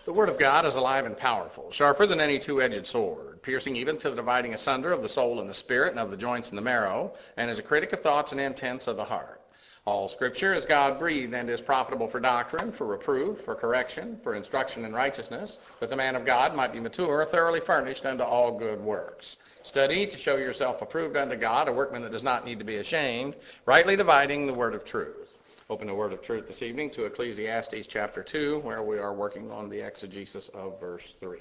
The Word of God is alive and powerful, sharper than any two-edged sword, piercing even to the dividing asunder of the soul and the spirit and of the joints and the marrow, and is a critic of thoughts and intents of the heart. All Scripture is God-breathed and is profitable for doctrine, for reproof, for correction, for instruction in righteousness, that the man of God might be mature, thoroughly furnished unto all good works. Study to show yourself approved unto God, a workman that does not need to be ashamed, rightly dividing the word of truth. Open the word of truth this evening to Ecclesiastes chapter 2, where we are working on the exegesis of verse 3.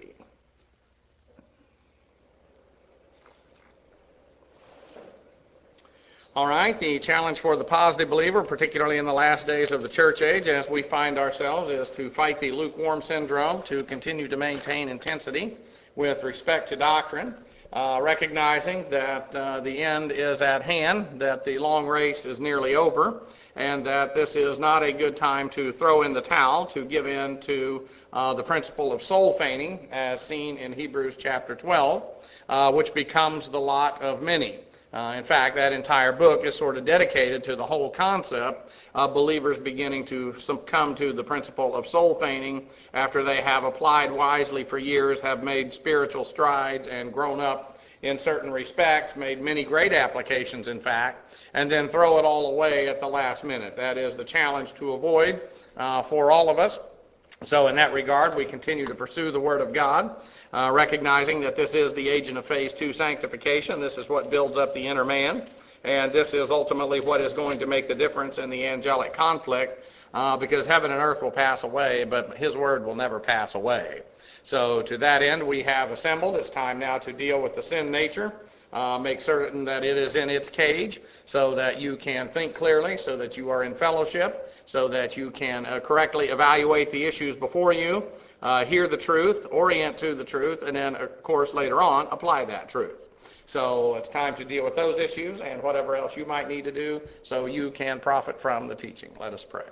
All right, the challenge for the positive believer, particularly in the last days of the church age, as we find ourselves, is to fight the lukewarm syndrome, to continue to maintain intensity with respect to doctrine, recognizing that the end is at hand, that the long race is nearly over, and that this is not a good time to throw in the towel, to give in to the principle of soul feigning, as seen in Hebrews chapter 12, which becomes the lot of many. In fact, that entire book is sort of dedicated to the whole concept of believers beginning to succumb to the principle of soul feigning after they have applied wisely for years, have made spiritual strides and grown up in certain respects, made many great applications, in fact, and then throw it all away at the last minute. That is the challenge to avoid for all of us. So in that regard, we continue to pursue the Word of God, recognizing that this is the agent of phase 2 sanctification. This is what builds up the inner man, and this is ultimately what is going to make the difference in the angelic conflict, because heaven and earth will pass away, but His Word will never pass away. So to that end, we have assembled. It's time now to deal with the sin nature, make certain that it is in its cage so that you can think clearly, so that you are in fellowship, so that you can correctly evaluate the issues before you, hear the truth, orient to the truth, and then, of course, later on, apply that truth. So it's time to deal with those issues and whatever else you might need to do so you can profit from the teaching. Let us pray.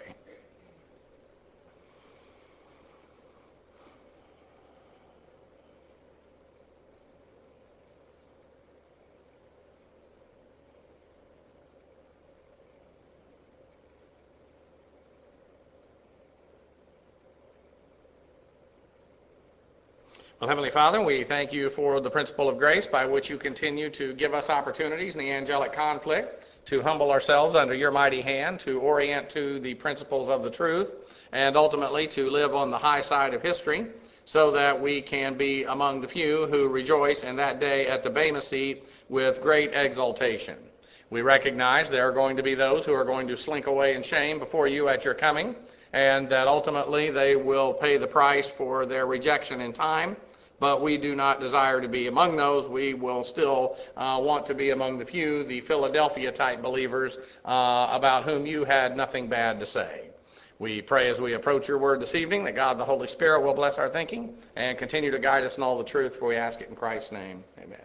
Well, Heavenly Father, we thank you for the principle of grace by which you continue to give us opportunities in the angelic conflict to humble ourselves under your mighty hand, to orient to the principles of the truth, and ultimately to live on the high side of history so that we can be among the few who rejoice in that day at the Bema seat with great exultation. We recognize there are going to be those who are going to slink away in shame before you at your coming, and that ultimately they will pay the price for their rejection in time. But we do not desire to be among those. We will still want to be among the few, the Philadelphia-type believers about whom you had nothing bad to say. We pray as we approach your word this evening that God the Holy Spirit will bless our thinking and continue to guide us in all the truth, for we ask it in Christ's name. Amen.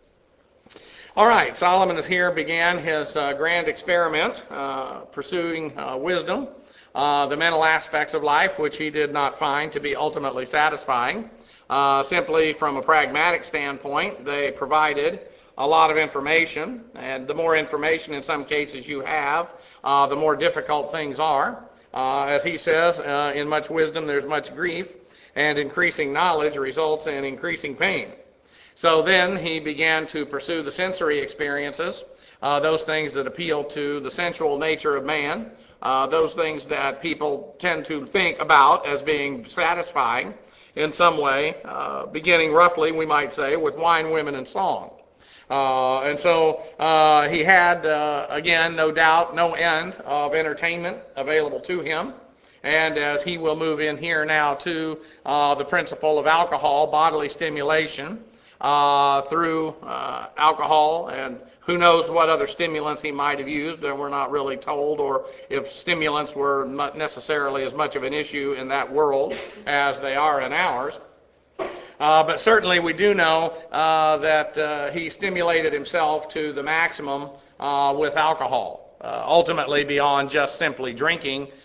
All right, Solomon is here, began his grand experiment, pursuing wisdom, the mental aspects of life, which he did not find to be ultimately satisfying. Simply from a pragmatic standpoint, they provided a lot of information, and the more information in some cases you have, the more difficult things are. As he says, in much wisdom there's much grief, and increasing knowledge results in increasing pain. So then he began to pursue the sensory experiences, those things that appeal to the sensual nature of man, those things that people tend to think about as being satisfying in some way, beginning roughly, we might say, with wine, women, and song. And so he had, again, no doubt, no end of entertainment available to him. And as he will move in here now to the principle of alcohol, bodily stimulation, through alcohol, and who knows what other stimulants he might have used, and we're not really told, or if stimulants were not necessarily as much of an issue in that world as they are in ours. But certainly we do know that he stimulated himself to the maximum with alcohol, ultimately beyond just simply drinking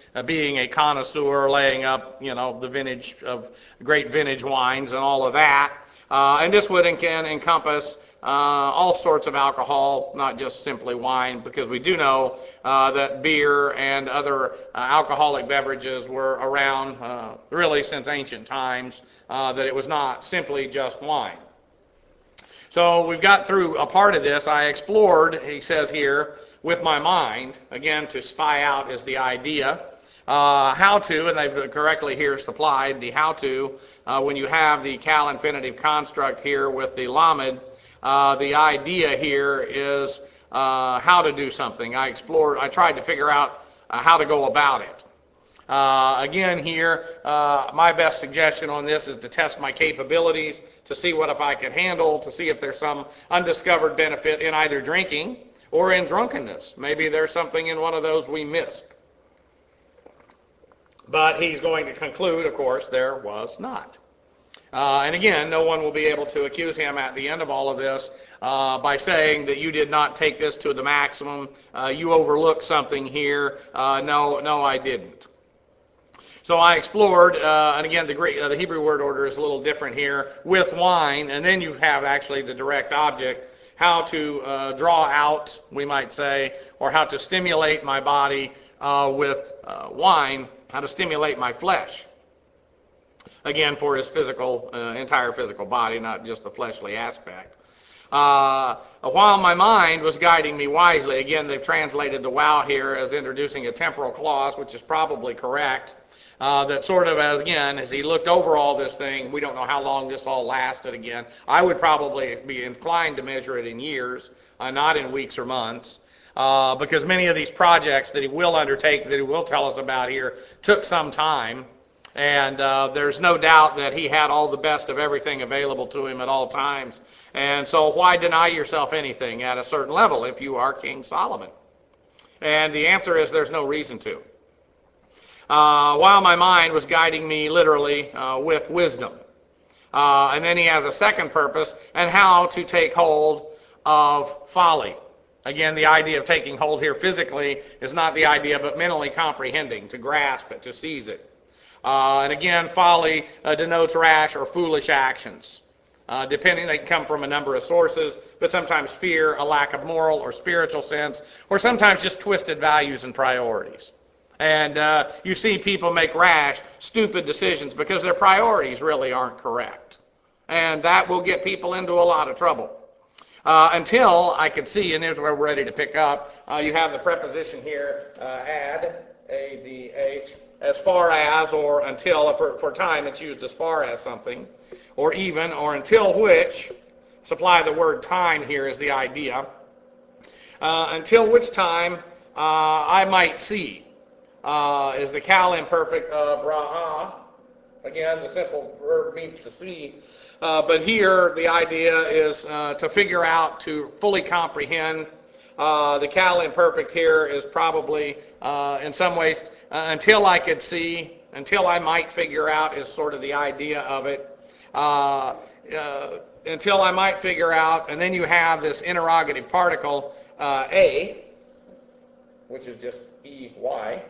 being a connoisseur, laying up, the vintage of great vintage wines and all of that. And this would encompass all sorts of alcohol, not just simply wine, because we do know that beer and other alcoholic beverages were around really since ancient times, that it was not simply just wine. So we've got through a part of this. I explored, he says here, with my mind, again, to spy out is the idea, how to, and they've correctly here supplied the how to, when you have the cal infinitive construct here with the lamed, the idea here is how to do something. I tried to figure out how to go about it. Again here, my best suggestion on this is to test my capabilities, to see what if I could handle, to see if there's some undiscovered benefit in either drinking or in drunkenness. Maybe there's something in one of those we missed. But he's going to conclude, of course, there was not. And again, no one will be able to accuse him at the end of all of this by saying that you did not take this to the maximum, you overlooked something here. No, I didn't. So I explored, and again, the Hebrew word order is a little different here, with wine, and then you have actually the direct object, how to draw out, we might say, or how to stimulate my body with wine, how to stimulate my flesh. Again, for his entire physical body, not just the fleshly aspect. While my mind was guiding me wisely, again, they've translated the wow here as introducing a temporal clause, which is probably correct. That sort of as he looked over all this thing, we don't know how long this all lasted again. I would probably be inclined to measure it in years, not in weeks or months, because many of these projects that he will undertake, that he will tell us about here, took some time. And there's no doubt that he had all the best of everything available to him at all times. And so why deny yourself anything at a certain level if you are King Solomon? And the answer is there's no reason to. While my mind was guiding me literally with wisdom. And then he has a second purpose, and how to take hold of folly. Again, the idea of taking hold here physically is not the idea, but mentally comprehending, to grasp it, to seize it. And again, folly denotes rash or foolish actions. Depending, they can come from a number of sources, but sometimes fear, a lack of moral or spiritual sense, or sometimes just twisted values and priorities. And you see people make rash, stupid decisions because their priorities really aren't correct. And that will get people into a lot of trouble. Until I could see, and here's where we're ready to pick up, you have the preposition here, ad, A-D-H, as far as or until. For time it's used as far as something, or even, or until which. Supply the word time here is the idea. Until which time I might see. Is the cal imperfect of ra'ah. Again, the simple verb means to see. But here the idea is to figure out, to fully comprehend. The cal imperfect here is probably, in some ways, until I could see, until I might figure out is sort of the idea of it. Until I might figure out, and then you have this interrogative particle, a, which is just E-Y,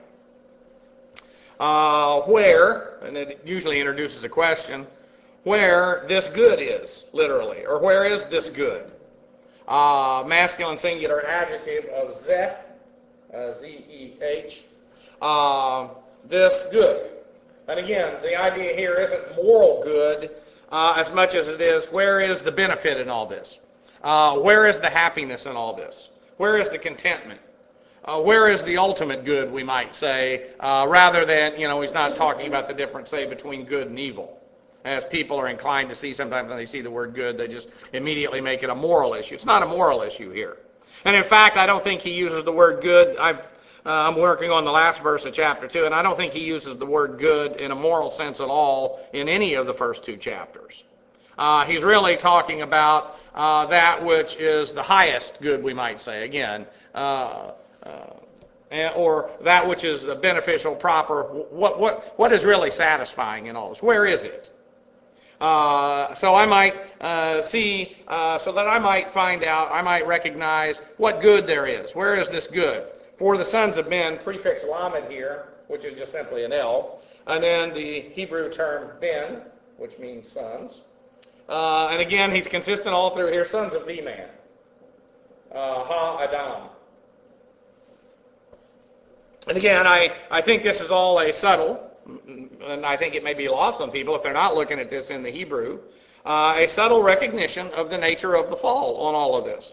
where, and it usually introduces a question, where this good is, literally, or where is this good? Masculine singular adjective of zeh, Z-E-H, this good. And again, the idea here isn't moral good as much as it is, where is the benefit in all this? Where is the happiness in all this? Where is the contentment? Where is the ultimate good, we might say, rather than, he's not talking about the difference, say, between good and evil. As people are inclined to see, sometimes when they see the word good, they just immediately make it a moral issue. It's not a moral issue here. And in fact, I don't think he uses the word good. I'm working on the last verse of chapter 2, and I don't think he uses the word good in a moral sense at all in any of the first two chapters. He's really talking about that which is the highest good, we might say, again, or that which is the beneficial, proper, what is really satisfying in all this? Where is it? So I might see, so that I might find out, I might recognize what good there is. Where is this good? For the sons of men, prefix lamed here, which is just simply an L, and then the Hebrew term ben, which means sons. And again, he's consistent all through here, sons of the man. Ha-Adam. And again, I think this is all a subtle, and I think it may be lost on people if they're not looking at this in the Hebrew, a subtle recognition of the nature of the fall on all of this.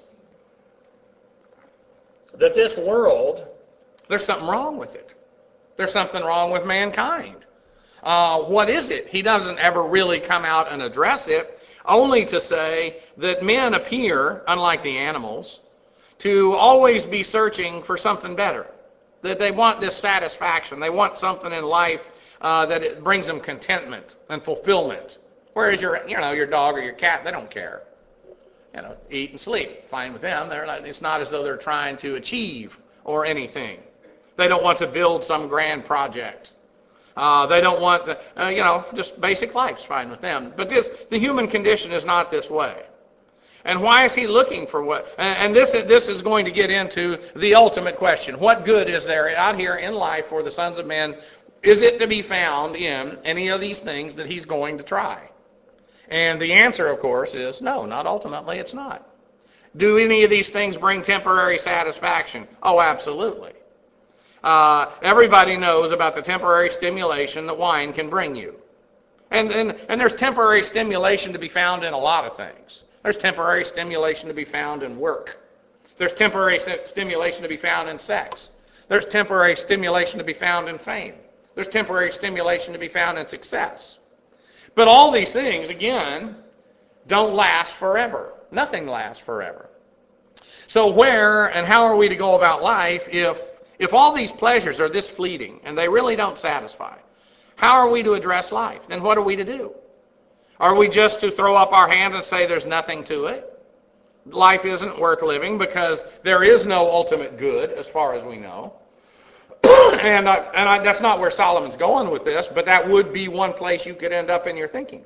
That this world, there's something wrong with it. There's something wrong with mankind. What is it? He doesn't ever really come out and address it, only to say that men appear, unlike the animals, to always be searching for something better. That they want this satisfaction. They want something in life that it brings them contentment and fulfillment. Whereas your dog or your cat, they don't care. Eat and sleep, fine with them. It's not as though they're trying to achieve or anything. They don't want to build some grand project. They don't want to, just basic life's fine with them. But the human condition is not this way. And why is he looking for what? And this is going to get into the ultimate question. What good is there out here in life for the sons of men? Is it to be found in any of these things that he's going to try? And the answer, of course, is no, not ultimately, it's not. Do any of these things bring temporary satisfaction? Oh, absolutely. Everybody knows about the temporary stimulation that wine can bring you. And there's temporary stimulation to be found in a lot of things. There's temporary stimulation to be found in work. There's temporary stimulation to be found in sex. There's temporary stimulation to be found in fame. There's temporary stimulation to be found in success. But all these things, again, don't last forever. Nothing lasts forever. So where and how are we to go about life if all these pleasures are this fleeting and they really don't satisfy? How are we to address life? Then what are we to do? Are we just to throw up our hands and say there's nothing to it? Life isn't worth living because there is no ultimate good as far as we know. And that's not where Solomon's going with this, but that would be one place you could end up in your thinking.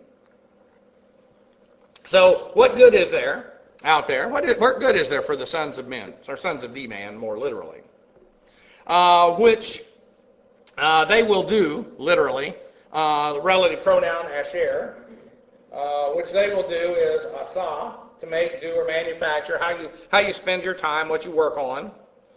So what good is there out there? What good is there for the sons of men, or sons of the man, more literally? Which they will do, literally, relative pronoun asher, which they will do is asa, to make, do, or manufacture, how you spend your time, what you work on.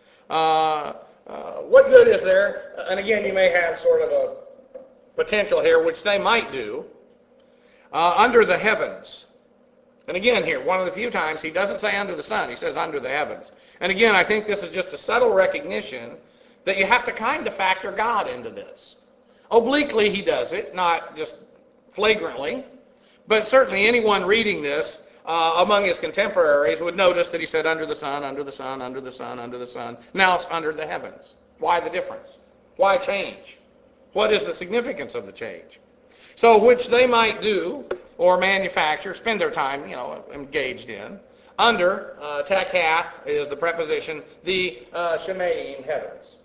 What good is there? And again, you may have sort of a potential here, which they might do, under the heavens. And again here, one of the few times he doesn't say under the sun, he says under the heavens. And again, I think this is just a subtle recognition that you have to kind of factor God into this. Obliquely he does it, not just flagrantly, but certainly anyone reading this among his contemporaries would notice that he said under the sun, under the sun, under the sun, under the sun. Now it's under the heavens. Why the difference? Why change? What is the significance of the change? So which they might do or manufacture, spend their time, engaged in. Under, takath is the preposition, the Shemaim heavens.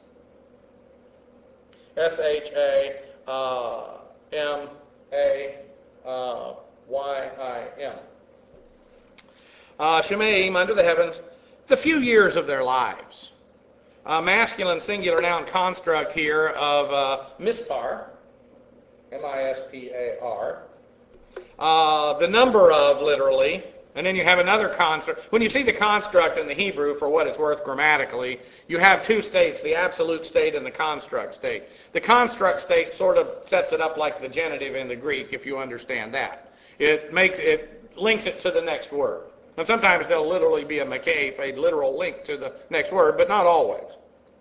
S-H-A-M-A-Y-I-M. Shemaim, under the heavens, the few years of their lives. Masculine singular noun construct here of mispar, M-I-S-P-A-R. The number of, literally, and then you have another construct. When you see the construct in the Hebrew, for what it's worth grammatically, you have two states, the absolute state and the construct state. The construct state sort of sets it up like the genitive in the Greek, if you understand that. It links it to the next word. And sometimes there'll literally be a literal link to the next word, but not always.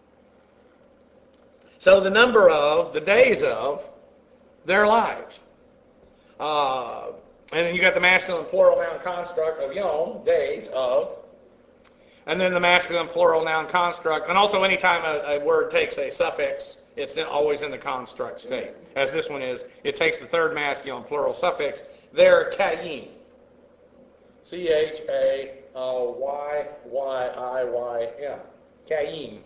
So the number of, the days of their lives. And then you got the masculine plural noun construct of yom, days of. And then the masculine plural noun construct. And also anytime a word takes a suffix, it's always in the construct state. As this one is, it takes the third masculine plural suffix. They're kayim. C-H-A-Y-Y-I-Y-M. Kayim.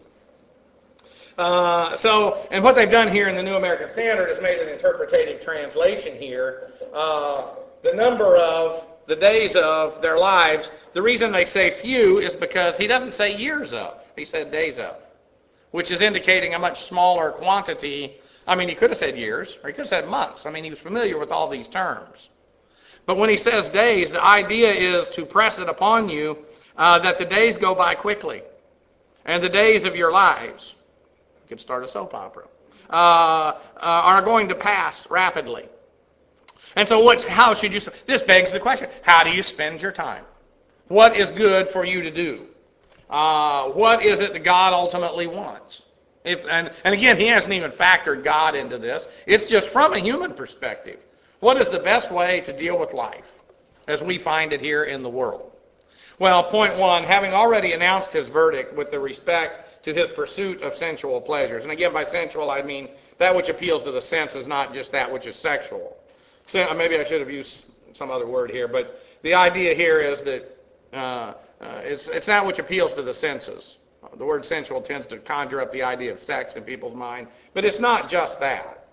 And what they've done here in the New American Standard is made an interpretative translation here. The number of, the days of their lives, the reason they say few is because he doesn't say years of. He said days of. which is indicating a much smaller quantity. I mean, he could have said years, or he could have said months. I mean, he was familiar with all these terms. But when he says days, the idea is to press it upon you that the days go by quickly. And the days of your lives, you could start a soap opera, are going to pass rapidly. And so how should you, this begs the question, how do you spend your time? What is good for you to do? What is it that God ultimately wants? And again, he hasn't even factored God into this. It's just from a human perspective. What is the best way to deal with life as we find it here in the world? Well, point one, having already announced his verdict with respect to his pursuit of sensual pleasures. And again, by sensual, I mean that which appeals to the senses, not just that which is sexual. So maybe I should have used some other word here, but the idea here is that it's that which appeals to the senses. The word sensual tends to conjure up the idea of sex in people's mind, but it's not just that.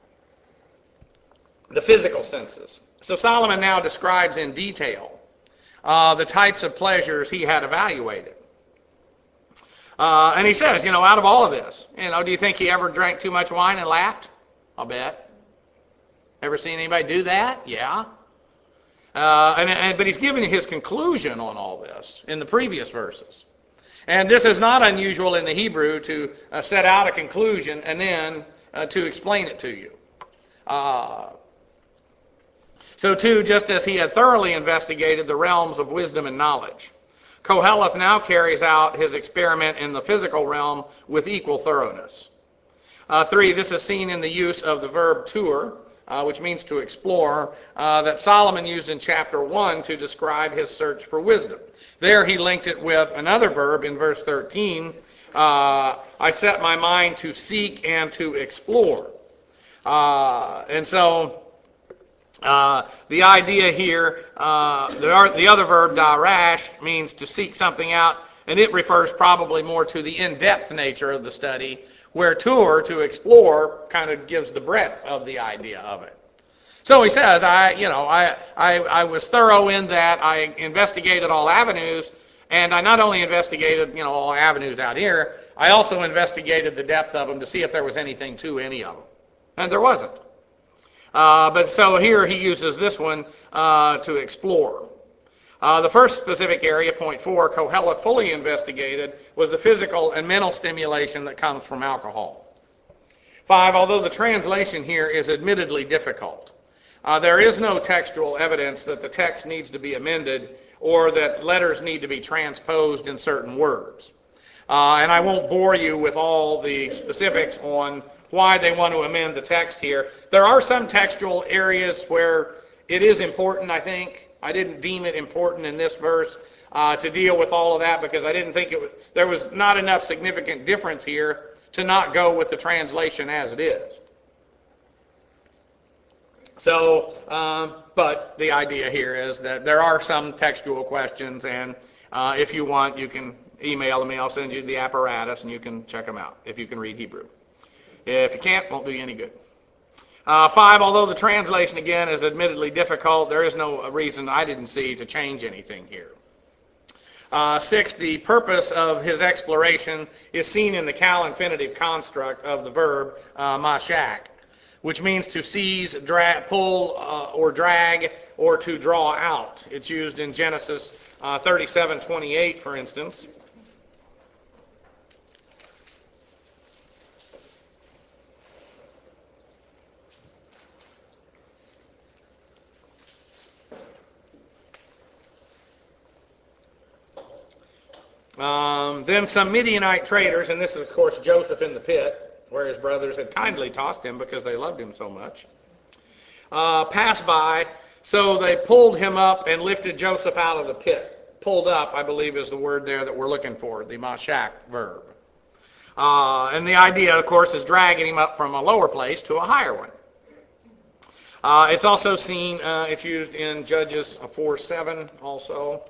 The physical senses. So Solomon now describes in detail the types of pleasures he had evaluated. And he says, out of all of this, do you think he ever drank too much wine and laughed? I'll bet. Ever seen anybody do that? Yeah. But he's giving his conclusion on all this in the previous verses. And this is not unusual in the Hebrew to set out a conclusion and then to explain it to you. So too, just as he had thoroughly investigated the realms of wisdom and knowledge, Koheleth now carries out his experiment in the physical realm with equal thoroughness. 3, this is seen in the use of the verb tour, which means to explore, that Solomon used in chapter 1 to describe his search for wisdom. There he linked it with another verb in verse 13, I set my mind to seek and to explore. And so the idea here, the other verb, darash, means to seek something out, and it refers probably more to the in-depth nature of the study, where tour, to explore, kind of gives the breadth of the idea of it. So he says, I was thorough in that. I investigated all avenues, and I not only investigated, all avenues out here, I also investigated the depth of them to see if there was anything to any of them. And there wasn't. But so here he uses this one to explore. The first specific area, point 4, Koheleth fully investigated, was the physical and mental stimulation that comes from alcohol. 5, although the translation here is admittedly difficult, there is no textual evidence that the text needs to be amended or that letters need to be transposed in certain words. And I won't bore you with all the specifics on why they want to amend the text here. There are some textual areas where it is important, I think. I didn't deem it important in this verse to deal with all of that because I didn't think there was not enough significant difference here to not go with the translation as it is. So, but the idea here is that there are some textual questions, and if you want, you can email me. I'll send you the apparatus, and you can check them out if you can read Hebrew. If you can't, won't do you any good. 5, although the translation, again, is admittedly difficult, there is no reason I didn't see to change anything here. 6, the purpose of his exploration is seen in the cal-infinitive construct of the verb mashak, which means to seize, pull, or drag, or to draw out. It's used in Genesis 37:28, for instance. Then some Midianite traders, and this is, of course, Joseph in the pit, where his brothers had kindly tossed him because they loved him so much, passed by, so they pulled him up and lifted Joseph out of the pit. Pulled up, I believe, is the word there that we're looking for, the mashak verb. And the idea, of course, is dragging him up from a lower place to a higher one. It's also seen, it's used in Judges 4:7 also.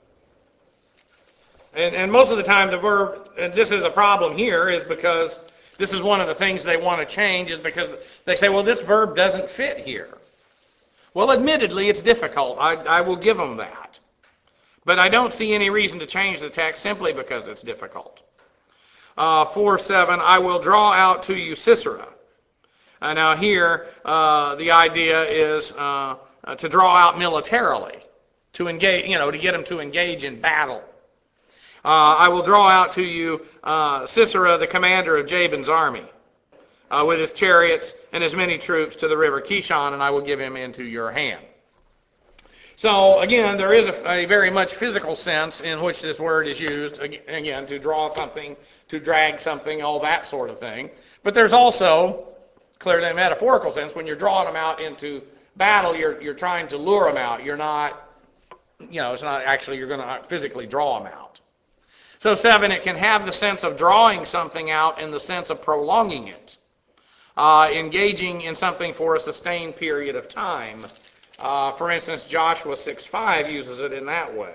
And most of the time the verb, and this is a problem here, is because this is one of the things they want to change, is because they say, well, this verb doesn't fit here. Well, admittedly, it's difficult. I will give them that. But I don't see any reason to change the text simply because it's difficult. 4:7, I will draw out to you Sisera. Now here, the idea is to draw out militarily, to engage, to get him to engage in battle. I will draw out to you Sisera, the commander of Jabin's army, with his chariots and his many troops to the river Kishon, and I will give him into your hand. So again, there is a very much physical sense in which this word is used, again, to draw something, to drag something, all that sort of thing. But there's also clearly a metaphorical sense. When you're drawing them out into battle, you're trying to lure them out. You're not, it's not actually you're going to physically draw them out. So 7, it can have the sense of drawing something out in the sense of prolonging it, engaging in something for a sustained period of time. For instance, Joshua 6:5 uses it in that way.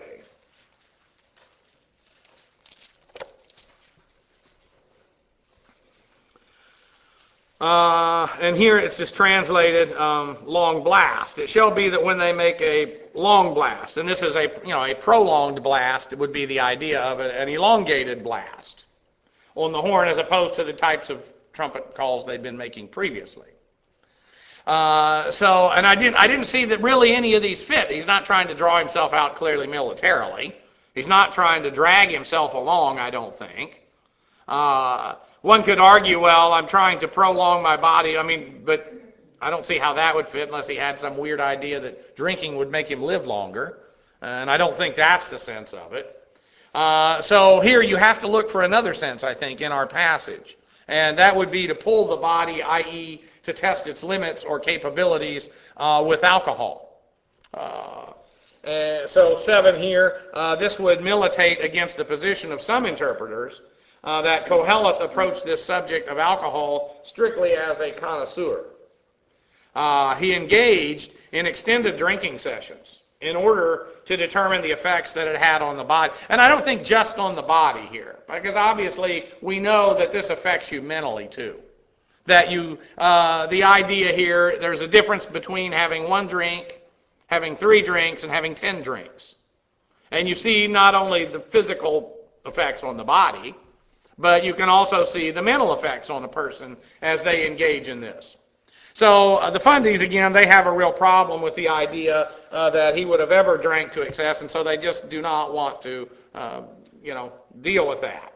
And here it's just translated long blast. It shall be that when they make a long blast, and this is a prolonged blast, it would be the idea of it, an elongated blast on the horn, as opposed to the types of trumpet calls they'd been making previously. And I didn't see that really any of these fit. He's not trying to draw himself out clearly militarily. He's not trying to drag himself along, I don't think. One could argue, well, I'm trying to prolong my body. But I don't see how that would fit unless he had some weird idea that drinking would make him live longer. And I don't think that's the sense of it. So here you have to look for another sense, I think, in our passage. And that would be to pull the body, i.e., to test its limits or capabilities with alcohol. So 7 here, this would militate against the position of some interpreters that Koheleth approached this subject of alcohol strictly as a connoisseur. He engaged in extended drinking sessions in order to determine the effects that it had on the body. And I don't think just on the body here, because obviously we know that this affects you mentally too. That the idea here, there's a difference between having one drink, having 3 drinks, and having 10 drinks. And you see not only the physical effects on the body, but you can also see the mental effects on a person as they engage in this. So the Fundis, again, they have a real problem with the idea that he would have ever drank to excess, and so they just do not want to, deal with that.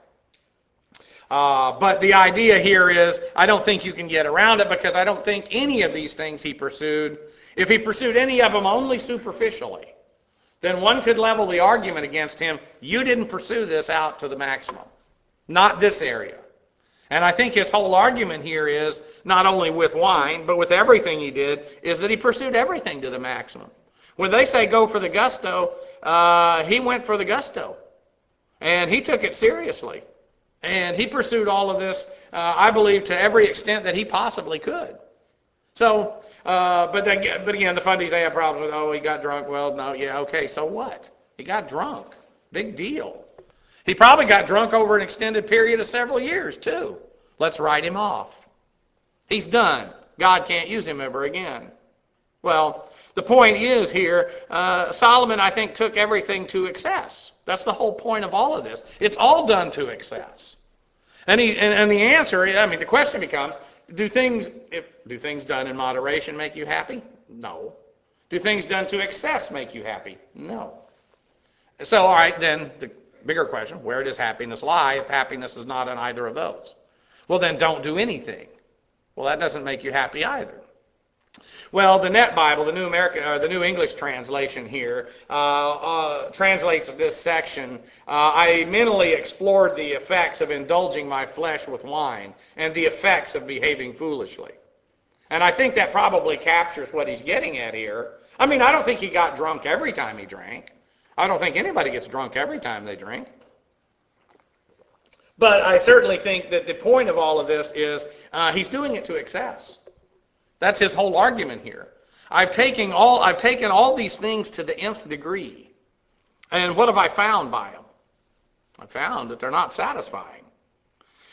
But the idea here is, I don't think you can get around it, because I don't think any of these things he pursued, if he pursued any of them only superficially, then one could level the argument against him, you didn't pursue this out to the maximum. Not this area. And I think his whole argument here is, not only with wine, but with everything he did, is that he pursued everything to the maximum. When they say go for the gusto, he went for the gusto. And he took it seriously. And he pursued all of this, I believe, to every extent that he possibly could. So, but again, the Fundis, they have problems with, he got drunk. Well, no, yeah, okay, so what? He got drunk. Big deal. He probably got drunk over an extended period of several years, too. Let's write him off. He's done. God can't use him ever again. Well, the point is here, Solomon, I think, took everything to excess. That's the whole point of all of this. It's all done to excess. And the answer, the question becomes, do things done in moderation make you happy? No. Do things done to excess make you happy? No. So, all right, then the bigger question, where does happiness lie if happiness is not in either of those? Well, then don't do anything. Well, that doesn't make you happy either. Well, the Net Bible, the New English translation here, translates this section. I mentally explored the effects of indulging my flesh with wine and the effects of behaving foolishly. And I think that probably captures what he's getting at here. I don't think he got drunk every time he drank. I don't think anybody gets drunk every time they drink. But I certainly think that the point of all of this is he's doing it to excess. That's his whole argument here. I've taken all these things to the nth degree. And what have I found by them? I found that they're not satisfying.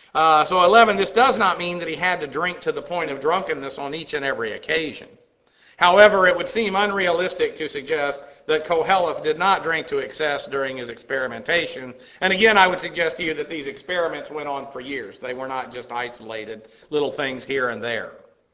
So 11, this does not mean that he had to drink to the point of drunkenness on each and every occasion. However, it would seem unrealistic to suggest that Koheleth did not drink to excess during his experimentation. And again, I would suggest to you that these experiments went on for years. They were not just isolated little things here and there.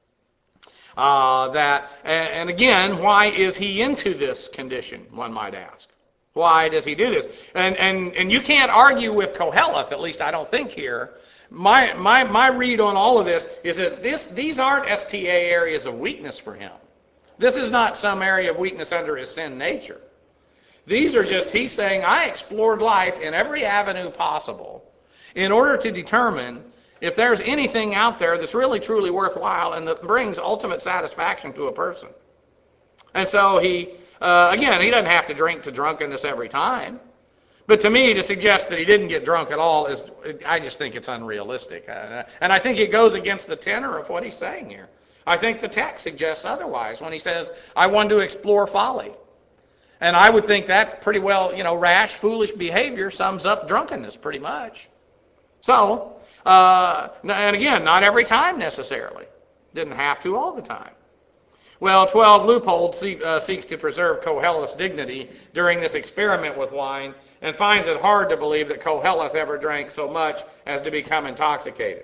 And again, why is he into this condition, one might ask? Why does he do this? And you can't argue with Koheleth, at least I don't think here. My read on all of this is that these aren't STA areas of weakness for him. This is not some area of weakness under his sin nature. These are just, he's saying, I explored life in every avenue possible in order to determine if there's anything out there that's really truly worthwhile and that brings ultimate satisfaction to a person. And so again, he doesn't have to drink to drunkenness every time. But to me, to suggest that he didn't get drunk at all I just think it's unrealistic. And I think it goes against the tenor of what he's saying here. I think the text suggests otherwise when he says, I wanted to explore folly. And I would think that pretty well, rash, foolish behavior sums up drunkenness pretty much. So, and again, not every time necessarily. Didn't have to all the time. Well, 12, Leupold seeks to preserve Koheleth's dignity during this experiment with wine and finds it hard to believe that Koheleth ever drank so much as to become intoxicated.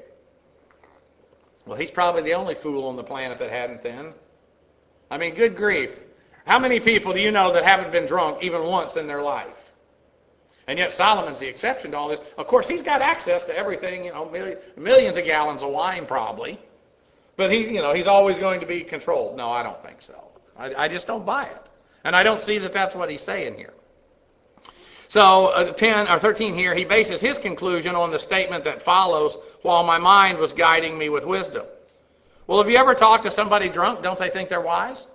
Well, he's probably the only fool on the planet that hadn't then. I mean, good grief. How many people do you know that haven't been drunk even once in their life? And yet Solomon's the exception to all this. Of course, he's got access to everything, millions of gallons of wine probably. But he's always going to be controlled. No, I don't think so. I just don't buy it. And I don't see that that's what he's saying here. So 10 or 13 here, he bases his conclusion on the statement that follows, while my mind was guiding me with wisdom. Well, have you ever talked to somebody drunk? Don't they think they're wise?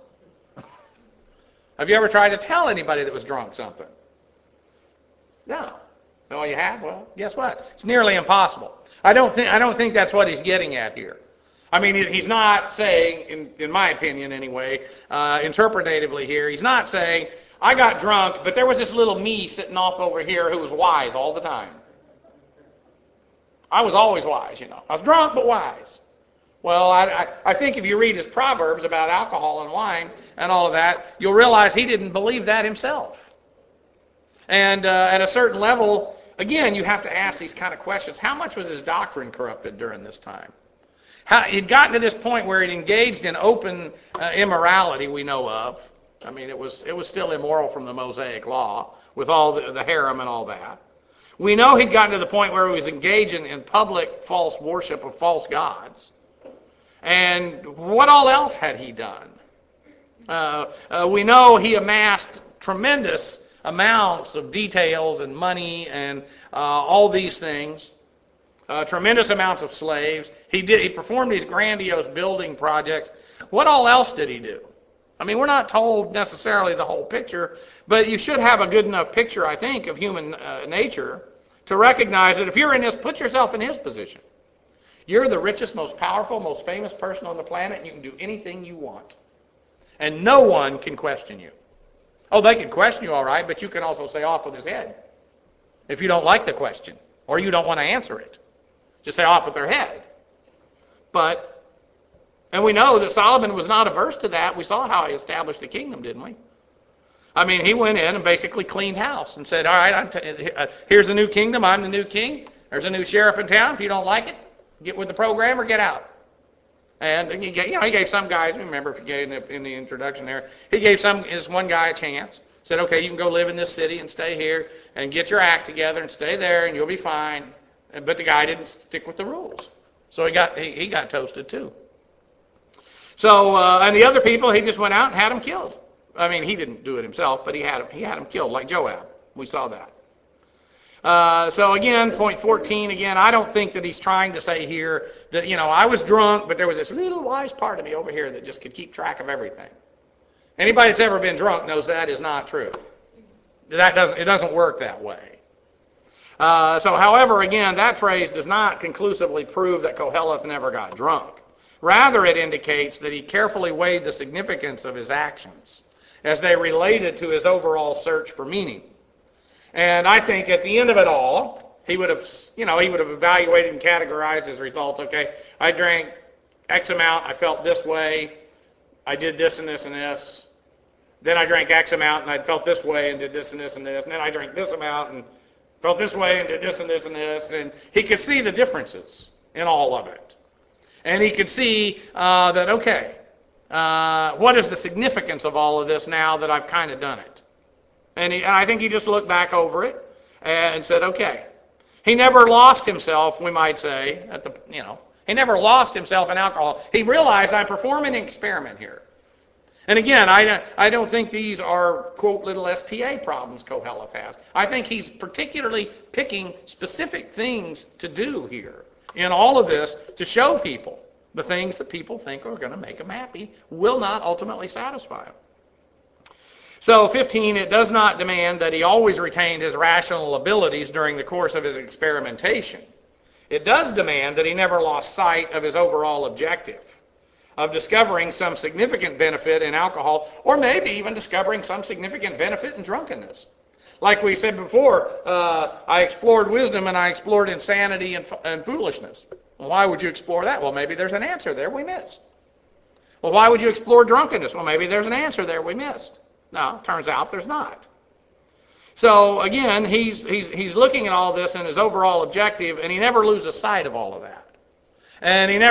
Have you ever tried to tell anybody that was drunk something? No. No, you have? Well, guess what? It's nearly impossible. I don't think that's what he's getting at here. I mean, he's not saying, in my opinion anyway, interpretatively here, he's not saying, I got drunk, but there was this little me sitting off over here who was wise all the time. I was always wise, I was drunk but wise. Well, I think if you read his Proverbs about alcohol and wine and all of that, you'll realize he didn't believe that himself. And at a certain level, again, you have to ask these kind of questions. How much was his doctrine corrupted during this time? He'd gotten to this point where he'd engaged in open immorality we know of. I mean, it was still immoral from the Mosaic law with all the harem and all that. We know he'd gotten to the point where he was engaging in public false worship of false gods. And what all else had he done? We know he amassed tremendous amounts of details and money and all these things. Tremendous amounts of slaves. He performed these grandiose building projects. What all else did he do? I mean, we're not told necessarily the whole picture, but you should have a good enough picture, I think, of human nature to recognize that if you're in this, put yourself in his position. You're the richest, most powerful, most famous person on the planet, and you can do anything you want. And no one can question you. Oh, they can question you all right, but you can also say off with his head if you don't like the question or you don't want to answer it. Just say off with their head. And we know that Solomon was not averse to that. We saw how he established the kingdom, didn't we? I mean, he went in and basically cleaned house and said, all right, here's the new kingdom. I'm the new king. There's a new sheriff in town. If you don't like it, get with the program or get out. And he gave some guys, remember if you gave in the introduction there, he gave this one guy a chance. Said, okay, you can go live in this city and stay here and get your act together and stay there and you'll be fine. But the guy didn't stick with the rules. So he got toasted too. So, and the other people, he just went out and had them killed. I mean, he didn't do it himself, but he had them killed, like Joab. We saw that. So again, point 14, again, I don't think that he's trying to say here that, I was drunk, but there was this little wise part of me over here that just could keep track of everything. Anybody that's ever been drunk knows that is not true. It doesn't work that way. However, again, that phrase does not conclusively prove that Koheleth never got drunk. Rather, it indicates that he carefully weighed the significance of his actions as they related to his overall search for meaning. And I think at the end of it all, he would have evaluated and categorized his results. Okay, I drank X amount, I felt this way. I did this and this and this. Then I drank X amount and I felt this way and did this and this and this. And then I drank this amount and felt this way and did this and this and this. And he could see the differences in all of it. And he could see that, okay, what is the significance of all of this now that I've kind of done it? And I think he just looked back over it and said, okay. He never lost himself, we might say, he never lost himself in alcohol. He realized I'm performing an experiment here. And again, I don't think these are, quote, little STA problems Koheleth has. I think he's particularly picking specific things to do here in all of this to show people the things that people think are going to make them happy will not ultimately satisfy them. So 15, it does not demand that he always retained his rational abilities during the course of his experimentation. It does demand that he never lost sight of his overall objective of discovering some significant benefit in alcohol, or maybe even discovering some significant benefit in drunkenness. Like we said before, I explored wisdom and I explored insanity and foolishness. Well, why would you explore that? Well, maybe there's an answer there we missed. Well, why would you explore drunkenness? Well, maybe there's an answer there we missed. No, turns out there's not. So again, he's looking at all this and his overall objective, and he never loses sight of all of that. And he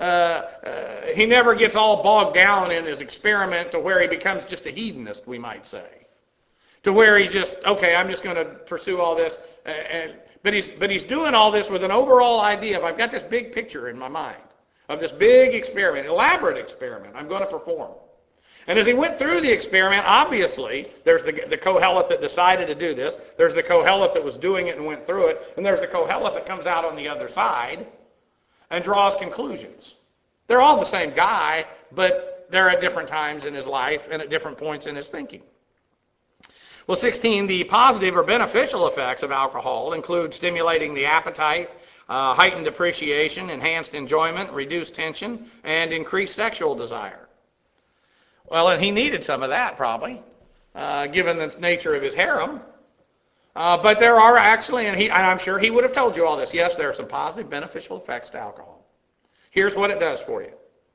never gets all bogged down in his experiment to where he becomes just a hedonist, we might say. To where he's just, okay, I'm just going to pursue all this. But he's doing all this with an overall idea of, I've got this big picture in my mind of this big experiment, elaborate experiment I'm going to perform. And as he went through the experiment, obviously, there's the Koheleth that decided to do this. There's the Koheleth that was doing it and went through it. And there's the Koheleth that comes out on the other side and draws conclusions. They're all the same guy, but they're at different times in his life and at different points in his thinking. Well, 16, the positive or beneficial effects of alcohol include stimulating the appetite, heightened appreciation, enhanced enjoyment, reduced tension, and increased sexual desire. Well, and he needed some of that probably, given the nature of his harem. But there are actually, and I'm sure he would have told you all this, yes, there are some positive, beneficial effects to alcohol. Here's what it does for you.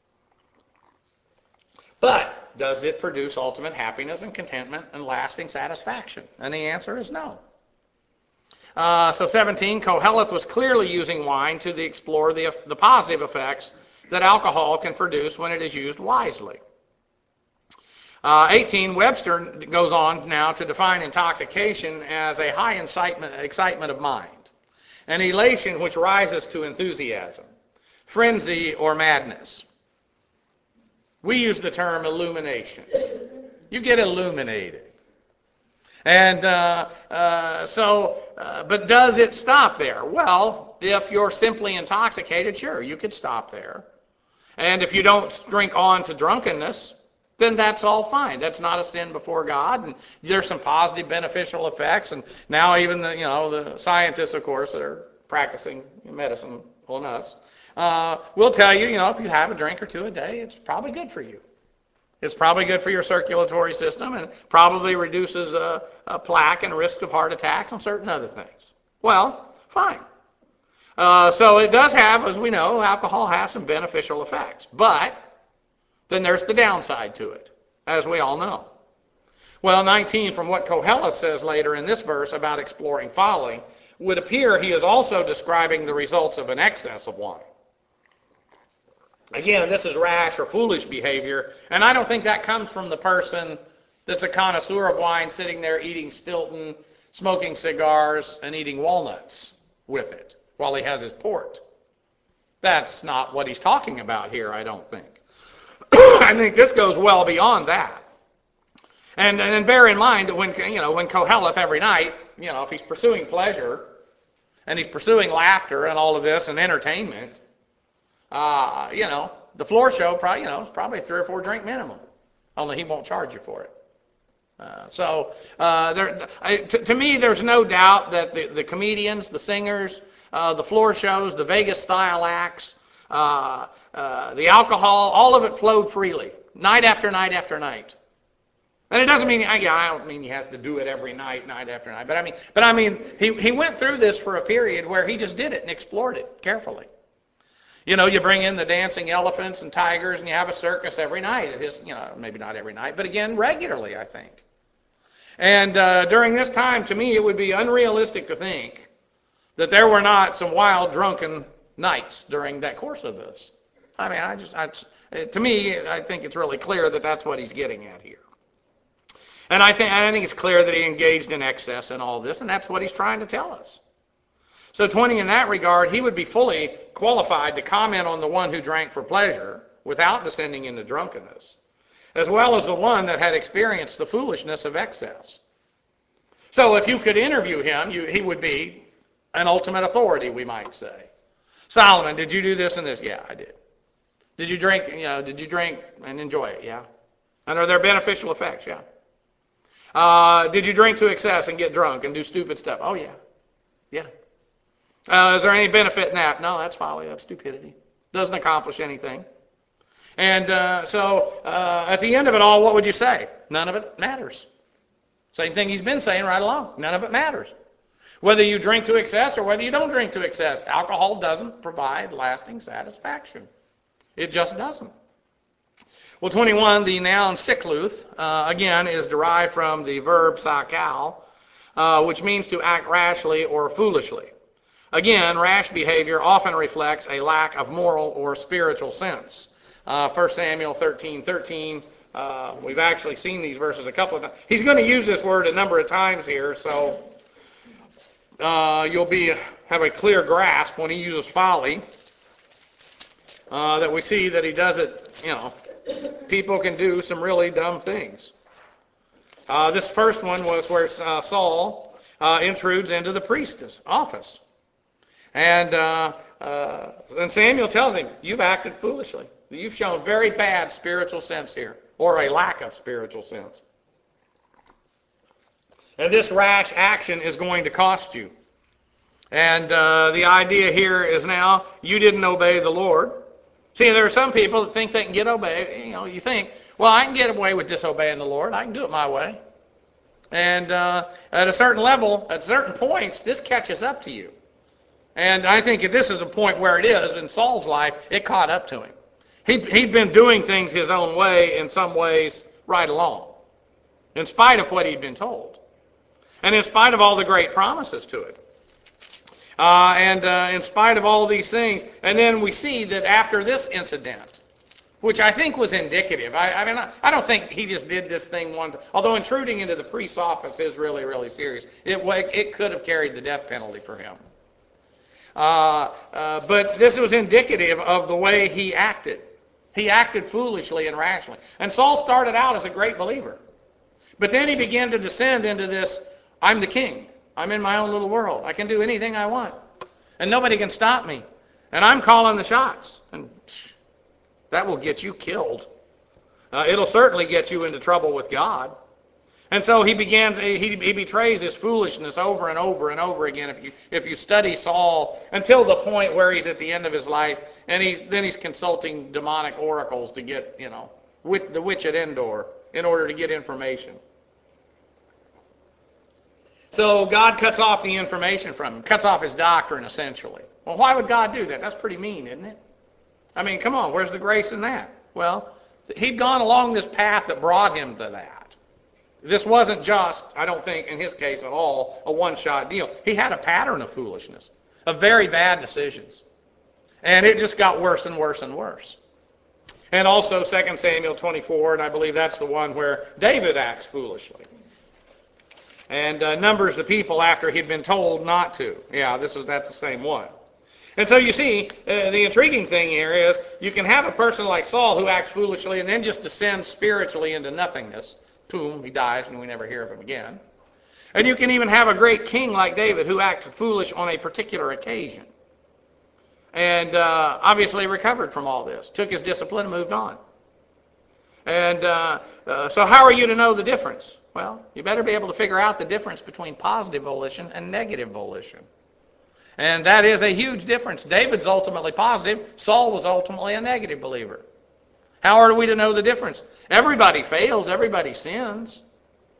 But does it produce ultimate happiness and contentment and lasting satisfaction? And the answer is no. So 17, Koheleth was clearly using wine to explore the positive effects that alcohol can produce when it is used wisely. 18, Webster goes on now to define intoxication as a high excitement of mind, an elation which rises to enthusiasm, frenzy, or madness. We use the term illumination. You get illuminated. And but does it stop there? Well, if you're simply intoxicated, sure, you could stop there. And if you don't drink on to drunkenness, then that's all fine. That's not a sin before God. And there's some positive beneficial effects. And now even the scientists, of course, that are practicing medicine on us, will tell you, if you have a drink or two a day, it's probably good for you. It's probably good for your circulatory system and probably reduces plaque and risk of heart attacks and certain other things. Well, fine. So it does have, as we know, alcohol has some beneficial effects. But then there's the downside to it, as we all know. Well, 19, from what Koheleth says later in this verse about exploring folly, would appear he is also describing the results of an excess of wine. Again, this is rash or foolish behavior, and I don't think that comes from the person that's a connoisseur of wine sitting there eating Stilton, smoking cigars, and eating walnuts with it while he has his port. That's not what he's talking about here, I don't think. I think this goes well beyond that. And bear in mind that when Koheleth every night, if he's pursuing pleasure and he's pursuing laughter and all of this and entertainment, the floor show probably, is probably a 3 or 4 drink minimum. Only he won't charge you for it. To me, there's no doubt that the comedians, the singers, the floor shows, the Vegas style acts, the alcohol, all of it flowed freely, night after night after night. And it doesn't mean, I don't mean he has to do it every night, night after night. But I mean, he went through this for a period where he just did it and explored it carefully. You know, you bring in the dancing elephants and tigers, and you have a circus every night. It is, you know, maybe not every night, but again, regularly, I think. And during this time, to me, it would be unrealistic to think that there were not some wild, drunken nights during that course of this. I mean, to me, I think it's really clear that that's what he's getting at here. And I think it's clear that he engaged in excess in all this, and that's what he's trying to tell us. So 20, in that regard, he would be fully qualified to comment on the one who drank for pleasure without descending into drunkenness, as well as the one that had experienced the foolishness of excess. So if you could interview him, he would be an ultimate authority, we might say. Solomon, did you do this and this? Yeah, I did. Did you drink, did you drink and enjoy it? Yeah. And are there beneficial effects? Yeah. Did you drink to excess and get drunk and do stupid stuff? Oh, yeah. Yeah. Is there any benefit in that? No, that's folly. That's stupidity. Doesn't accomplish anything. And so at the end of it all, what would you say? None of it matters. Same thing he's been saying right along. None of it matters. Whether you drink to excess or whether you don't drink to excess, alcohol doesn't provide lasting satisfaction. It just doesn't. Well, 21, the noun sikluth, again, is derived from the verb sakal, which means to act rashly or foolishly. Again, rash behavior often reflects a lack of moral or spiritual sense. 1 Samuel 13:13. We've actually seen these verses a couple of times. He's going to use this word a number of times here, so you'll have a clear grasp when he uses folly, that we see that he does it, people can do some really dumb things. This first one was where Saul intrudes into the priest's office. And Samuel tells him, you've acted foolishly. You've shown very bad spiritual sense here, or a lack of spiritual sense. And this rash action is going to cost you. And the idea here is now, you didn't obey the Lord. See, there are some people that think they can get obey. You think, well, I can get away with disobeying the Lord. I can do it my way. And at a certain level, at certain points, this catches up to you. And I think this is a point where it is in Saul's life, it caught up to him. He'd been doing things his own way in some ways right along, in spite of what he'd been told. And in spite of all the great promises to it. In spite of all these things. And then we see that after this incident, which I think was indicative. I don't think he just did this thing one time. Although intruding into the priest's office is really, really serious. It could have carried the death penalty for him. But this was indicative of the way he acted. He acted foolishly and rashly. And Saul started out as a great believer. But then he began to descend into this, I'm the king. I'm in my own little world. I can do anything I want. And nobody can stop me. And I'm calling the shots. And that will get you killed. It'll certainly get you into trouble with God. And so he betrays his foolishness over and over and over again. If you study Saul until the point where he's at the end of his life, and then he's consulting demonic oracles to get, with the witch at Endor in order to get information. So God cuts off the information from him, cuts off his doctrine essentially. Well, why would God do that? That's pretty mean, isn't it? I mean, come on, where's the grace in that? Well, he'd gone along this path that brought him to that. This wasn't just, I don't think, in his case at all, a one-shot deal. He had a pattern of foolishness, of very bad decisions. And it just got worse and worse and worse. And also 2 Samuel 24, and I believe that's the one where David acts foolishly. And numbers the people after he'd been told not to. Yeah, that's the same one. And so you see, the intriguing thing here is you can have a person like Saul who acts foolishly and then just descends spiritually into nothingness. Boom, he dies and we never hear of him again. And you can even have a great king like David who acted foolish on a particular occasion. And obviously recovered from all this, took his discipline and moved on. And so how are you to know the difference? Well, you better be able to figure out the difference between positive volition and negative volition. And that is a huge difference. David's ultimately positive. Saul was ultimately a negative believer. How are we to know the difference? Everybody fails. Everybody sins.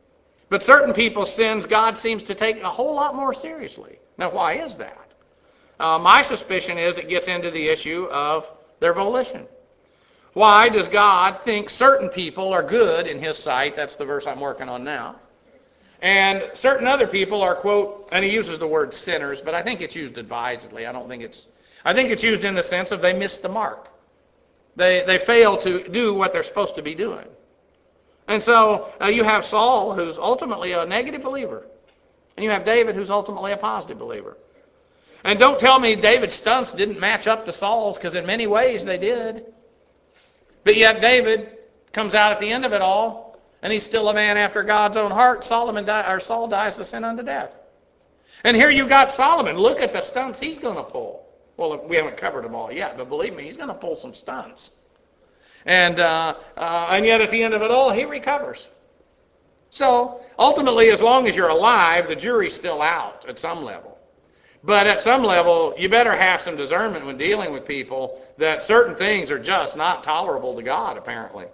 But certain people's sins God seems to take a whole lot more seriously. Now, why is that? My suspicion is it gets into the issue of their volition. Why does God think certain people are good in His sight? That's the verse I'm working on now. And certain other people are, quote, and he uses the word sinners, but I think it's used advisedly. I think it's used in the sense of they missed the mark. They fail to do what they're supposed to be doing. And so you have Saul, who's ultimately a negative believer. And you have David, who's ultimately a positive believer. And don't tell me David's stunts didn't match up to Saul's, because in many ways they did. But yet David comes out at the end of it all, and he's still a man after God's own heart. Saul dies the sin unto death. And here you got Solomon. Look at the stunts he's going to pull. Well, we haven't covered them all yet, but believe me, he's going to pull some stunts. And yet at the end of it all, he recovers. So ultimately, as long as you're alive, the jury's still out at some level. But at some level, you better have some discernment when dealing with people that certain things are just not tolerable to God, apparently.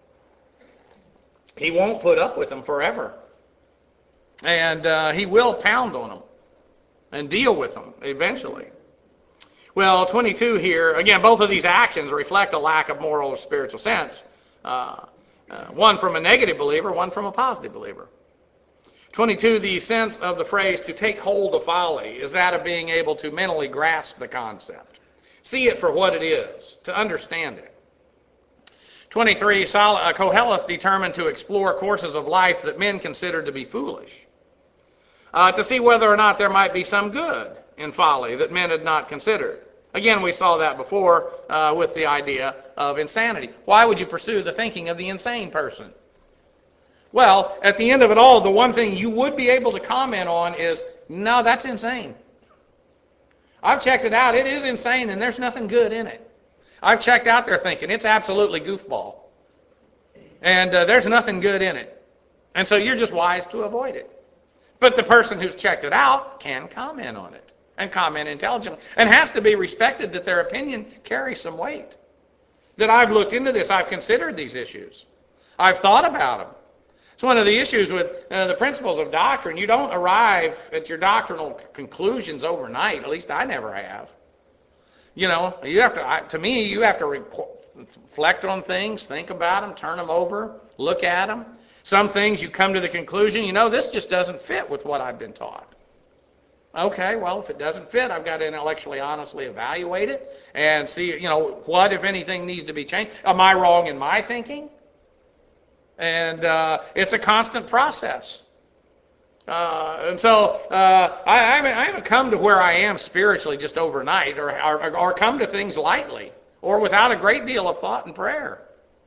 He won't put up with them forever. And He will pound on them and deal with them eventually. Well, 22 here, again, both of these actions reflect a lack of moral or spiritual sense. One from a negative believer, one from a positive believer. 22, the sense of the phrase, to take hold of folly, is that of being able to mentally grasp the concept. See it for what it is, to understand it. 23, Koheleth determined to explore courses of life that men considered to be foolish, to see whether or not there might be some good in folly that men had not considered. Again, we saw that before with the idea of insanity. Why would you pursue the thinking of the insane person? Well, at the end of it all, the one thing you would be able to comment on is, no, that's insane. I've checked it out. It is insane, and there's nothing good in it. I've checked out their thinking. It's absolutely goofball. And there's nothing good in it. And so you're just wise to avoid it. But the person who's checked it out can comment on it, and comment intelligently, and has to be respected that their opinion carries some weight. That I've looked into this. I've considered these issues. I've thought about them. It's one of the issues with the principles of doctrine. You don't arrive at your doctrinal conclusions overnight. At least I never have. You know, you have to reflect on things, think about them, turn them over, look at them. Some things you come to the conclusion, this just doesn't fit with what I've been taught. Okay, well, if it doesn't fit, I've got to intellectually, honestly evaluate it and see, what, if anything, needs to be changed. Am I wrong in my thinking? And it's a constant process. And so I haven't come to where I am spiritually just overnight, or come to things lightly, or without a great deal of thought and prayer.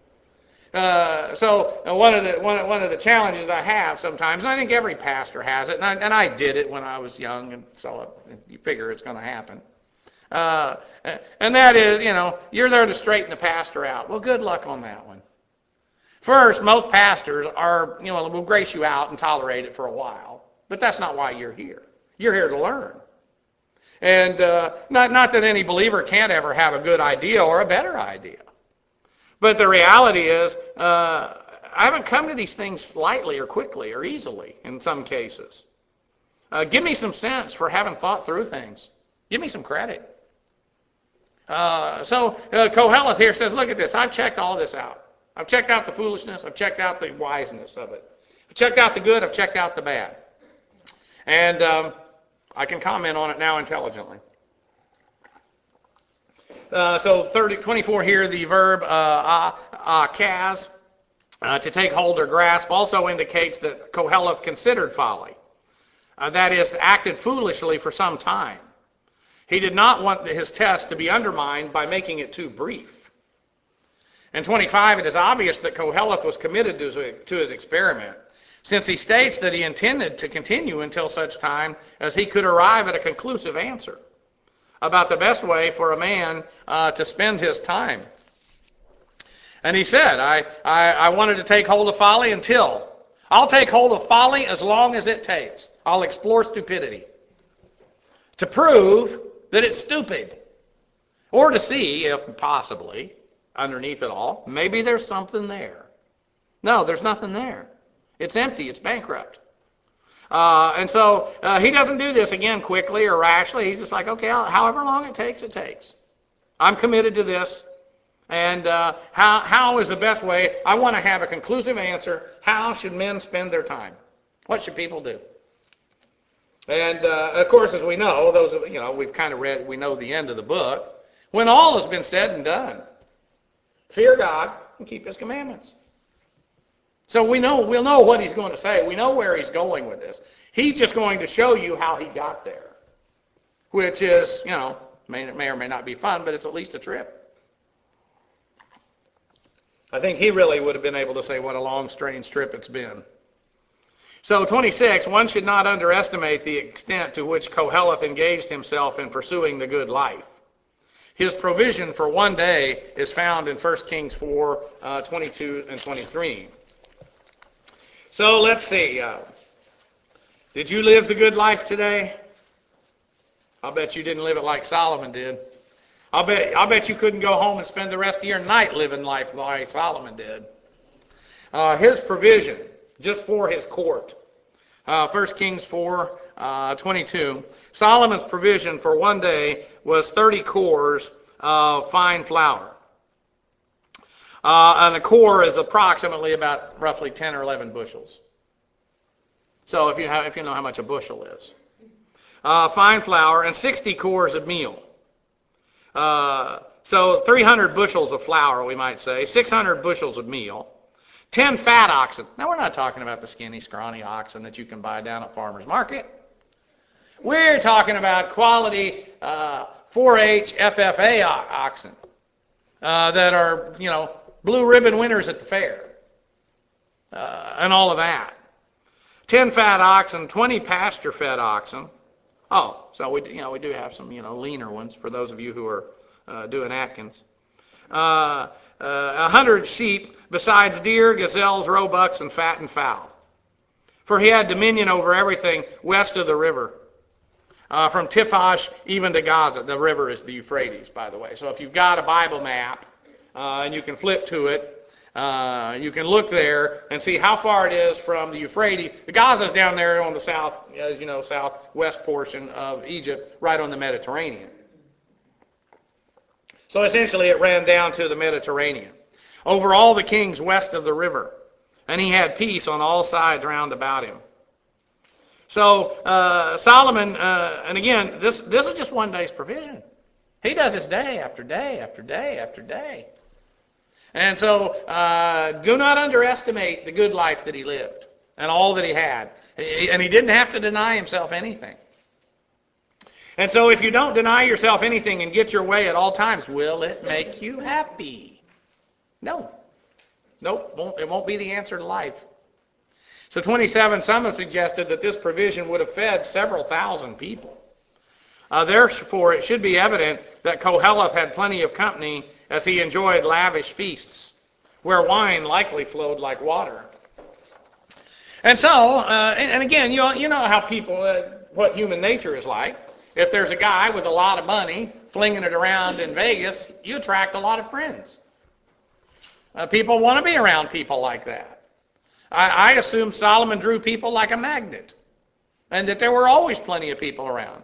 So one of the challenges I have sometimes, and I think every pastor has it, and I did it when I was young, and so you figure it's going to happen. And that is, you're there to straighten the pastor out. Well, good luck on that one. First, most pastors will grace you out and tolerate it for a while, but that's not why you're here. You're here to learn. And not that any believer can't ever have a good idea or a better idea. But the reality is, I haven't come to these things lightly or quickly or easily in some cases. Give me some sense for having thought through things. Give me some credit. So Koheleth here says, look at this. I've checked all this out. I've checked out the foolishness. I've checked out the wiseness of it. I've checked out the good. I've checked out the bad. And I can comment on it now intelligently. So 24 here, the verb kaz, to take hold or grasp, also indicates that Koheleth considered folly. That is, acted foolishly for some time. He did not want his test to be undermined by making it too brief. In 25, it is obvious that Koheleth was committed to his experiment, since he states that he intended to continue until such time as he could arrive at a conclusive answer about the best way for a man to spend his time. And he said, I wanted to take hold of folly I'll take hold of folly as long as it takes. I'll explore stupidity to prove that it's stupid, or to see if possibly underneath it all, maybe there's something there. No, there's nothing there. It's empty. It's bankrupt. And so he doesn't do this again quickly or rashly. He's just like, okay, however long it takes, it takes. I'm committed to this. And how is the best way? I want to have a conclusive answer. How should men spend their time? What should people do? And of course, as we know, we've kind of read, we know the end of the book. When all has been said and done, fear God and keep His commandments. So we'll know what he's going to say. We know where he's going with this. He's just going to show you how he got there, which is, may or may not be fun, but it's at least a trip. I think he really would have been able to say what a long, strange trip it's been. So 26, one should not underestimate the extent to which Koheleth engaged himself in pursuing the good life. His provision for one day is found in 1 Kings 4, 22 and 23. So let's see. Did you live the good life today? I'll bet you didn't live it like Solomon did. I'll bet you couldn't go home and spend the rest of your night living life like Solomon did. His provision, just for his court. 1 Kings 4, 22. Solomon's provision for one day was 30 cores of fine flour. And a core is approximately about roughly 10 or 11 bushels. So if you know how much a bushel is. Fine flour and 60 cores of meal. So 300 bushels of flour, we might say, 600 bushels of meal, 10 fat oxen. Now, we're not talking about the skinny, scrawny oxen that you can buy down at Farmer's Market. We're talking about quality 4-H FFA oxen that are, blue ribbon winners at the fair and all of that. 10 fat oxen, 20 pasture-fed oxen. Oh, so we do have some, leaner ones for those of you who are doing Atkins. 100 sheep, besides deer, gazelles, roebucks, and fattened fowl. For he had dominion over everything west of the river, from Tiphash even to Gaza. The river is the Euphrates, by the way. So if you've got a Bible map and you can flip to it, you can look there and see how far it is from the Euphrates. The Gaza's down there on the south, as you know, southwest portion of Egypt, right on the Mediterranean. So essentially it ran down to the Mediterranean, over all the kings west of the river, and he had peace on all sides round about him. So Solomon, and again, this is just one day's provision. He does this day after day after day after day. And so do not underestimate the good life that he lived and all that he had. And he didn't have to deny himself anything. And so if you don't deny yourself anything and get your way at all times, will it make you happy? No. Nope, it won't be the answer to life. So 27, some have suggested that this provision would have fed several thousand people. Therefore, it should be evident that Koheleth had plenty of company as he enjoyed lavish feasts, where wine likely flowed like water. And so, and again, you know how people, what human nature is like. If there's a guy with a lot of money flinging it around in Vegas, you attract a lot of friends. People want to be around people like that. I assume Solomon drew people like a magnet, and that there were always plenty of people around.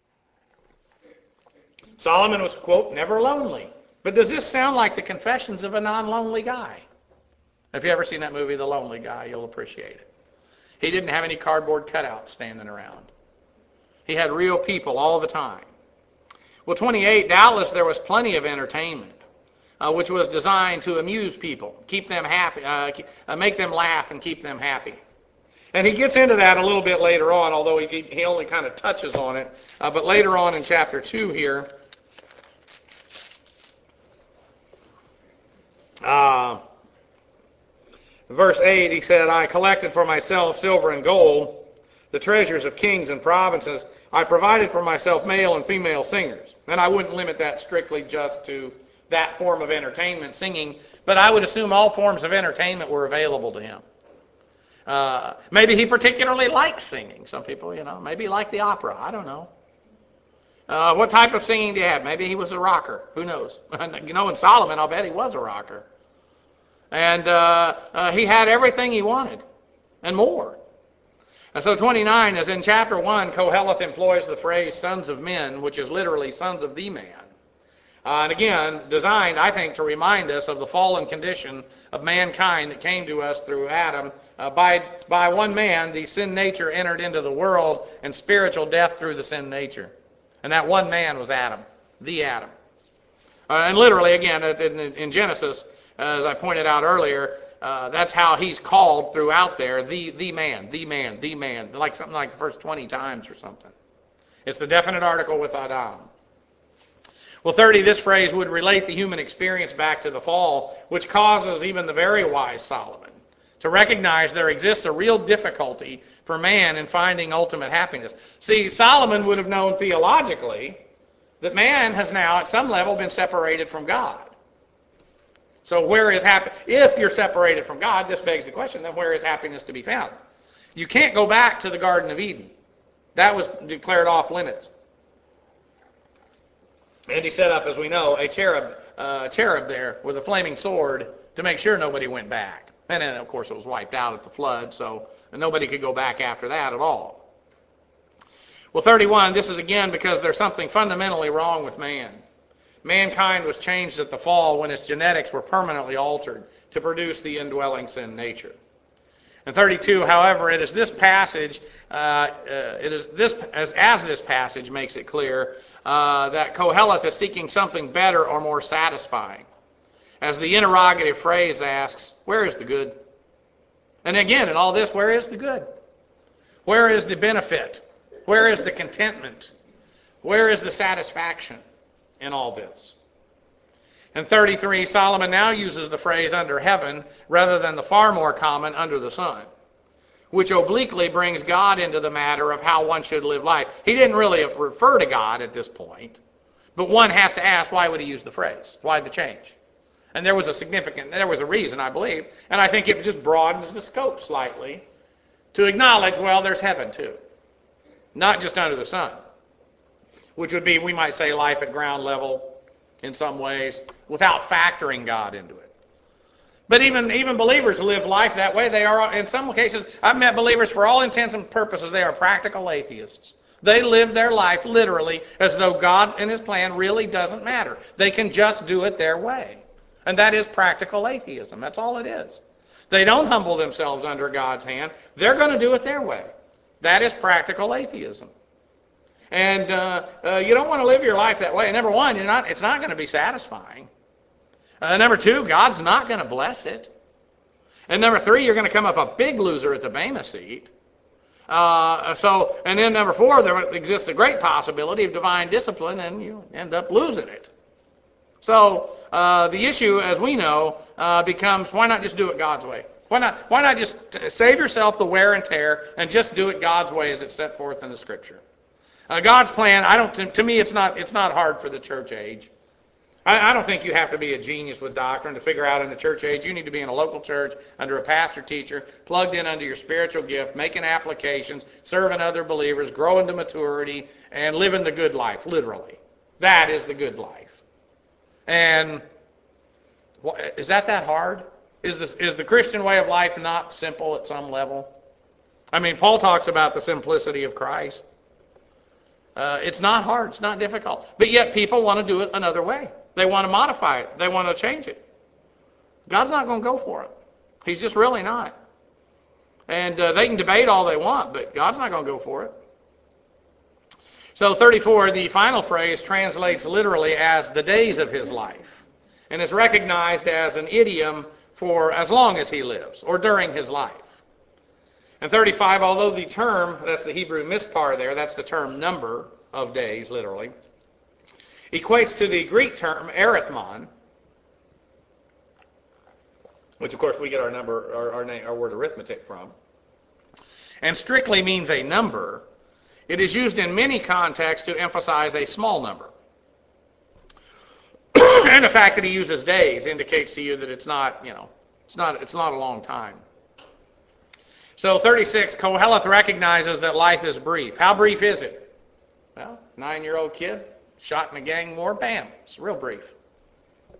Solomon was, quote, never lonely. But does this sound like the confessions of a non-lonely guy? If you ever seen that movie, The Lonely Guy, you'll appreciate it. He didn't have any cardboard cutouts standing around. He had real people all the time. Well, 28, doubtless there was plenty of entertainment, which was designed to amuse people, keep them happy, make them laugh and keep them happy. And he gets into that a little bit later on, although he only kind of touches on it. But later on in chapter 2 here, verse 8, he said, I collected for myself silver and gold, the treasures of kings and provinces. I provided for myself male and female singers. And I wouldn't limit that strictly just to that form of entertainment, singing, but I would assume all forms of entertainment were available to him. Maybe he particularly likes singing. Some people, maybe he liked the opera. I don't know. What type of singing do you have? Maybe he was a rocker. Who knows? In Solomon, I'll bet he was a rocker. And he had everything he wanted and more. And so 29, as in chapter 1, Koheleth employs the phrase sons of men, which is literally sons of the man. And again, designed, I think, to remind us of the fallen condition of mankind that came to us through Adam. By one man, the sin nature entered into the world, and spiritual death through the sin nature. And that one man was Adam, the Adam. And literally, again, in Genesis, as I pointed out earlier, that's how he's called throughout there, the man, like something like the first 20 times or something. It's the definite article with Adam. Well, 30, this phrase would relate the human experience back to the fall, which causes even the very wise Solomon to recognize there exists a real difficulty for man in finding ultimate happiness. See, Solomon would have known theologically that man has now, at some level, been separated from God. So where is happiness? If you're separated from God, this begs the question, then where is happiness to be found? You can't go back to the Garden of Eden. That was declared off limits. And he set up, as we know, a cherub there with a flaming sword to make sure nobody went back. And then, of course, it was wiped out at the flood, so nobody could go back after that at all. Well, 31, this is again because there's something fundamentally wrong with man. Mankind was changed at the fall when its genetics were permanently altered to produce the indwelling sin nature. And 32, however, it is this passage, as this passage makes it clear, that Koheleth is seeking something better or more satisfying. As the interrogative phrase asks, where is the good? And again, in all this, where is the good? Where is the benefit? Where is the contentment? Where is the satisfaction in all this? And 33, Solomon now uses the phrase under heaven rather than the far more common under the sun, which obliquely brings God into the matter of how one should live life. He didn't really refer to God at this point, but one has to ask, why would he use the phrase? Why the change? And there was a reason, I believe, and I think it just broadens the scope slightly to acknowledge, well, there's heaven too, not just under the sun, which would be, we might say, life at ground level in some ways, without factoring God into it. But even believers live life that way. They are, in some cases, I've met believers, for all intents and purposes, they are practical atheists. They live their life literally as though God and his plan really doesn't matter. They can just do it their way. And that is practical atheism. That's all it is. They don't humble themselves under God's hand. They're going to do it their way. That is practical atheism. And you don't want to live your life that way. Number one, it's not going to be satisfying. Number two, God's not going to bless it. And number three, you're going to come up a big loser at the Bema seat. And then number four, there exists a great possibility of divine discipline, and you end up losing it. So the issue, as we know, becomes, why not just do it God's way? Why not just save yourself the wear and tear and just do it God's way as it's set forth in the Scripture? God's plan, to me, it's not hard for the church age. I don't think you have to be a genius with doctrine to figure out in the church age. You need to be in a local church under a pastor teacher, plugged in under your spiritual gift, making applications, serving other believers, growing to maturity, and living the good life, literally. That is the good life. And is that hard? Is the Christian way of life not simple at some level? I mean, Paul talks about the simplicity of Christ. It's not hard. It's not difficult. But yet people want to do it another way. They want to modify it. They want to change it. God's not going to go for it. He's just really not. And they can debate all they want, but God's not going to go for it. So 34, the final phrase translates literally as the days of his life, and is recognized as an idiom for as long as he lives, or during his life. And 35, although the term, that's the Hebrew mispar there, that's the term number of days, literally, equates to the Greek term arithmon, which of course we get our word arithmetic from, and strictly means a number. It is used in many contexts to emphasize a small number. And the fact that he uses days indicates to you that it's not a long time. So 36, Koheleth recognizes that life is brief. How brief is it? Well, 9-year-old kid, shot in a gang war, bam, it's real brief.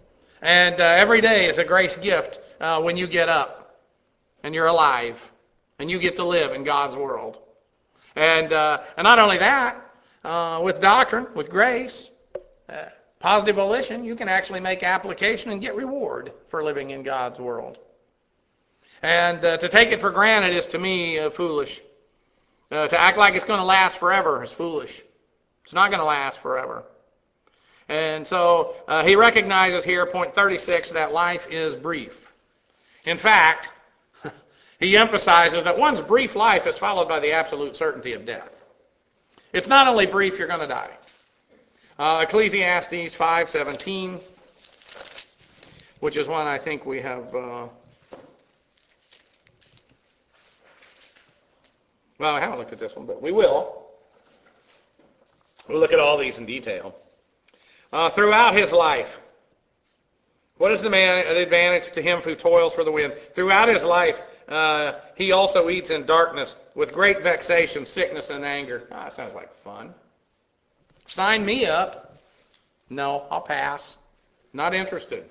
And every day is a grace gift when you get up and you're alive and you get to live in God's world. And not only that, with doctrine, with grace, positive volition, you can actually make application and get reward for living in God's world. And to take it for granted is, to me, foolish. To act like it's going to last forever is foolish. It's not going to last forever. And so he recognizes here, point 36, that life is brief. In fact, he emphasizes that one's brief life is followed by the absolute certainty of death. It's not only brief, you're going to die. Ecclesiastes 5:17, which is one I think we have... Well, I haven't looked at this one, but we will. We'll look at all these in detail. Throughout his life, what is the advantage to him who toils for the wind? Throughout his life, he also eats in darkness with great vexation, sickness, and anger. That sounds like fun. Sign me up. No, I'll pass. Not interested.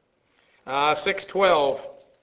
6:12.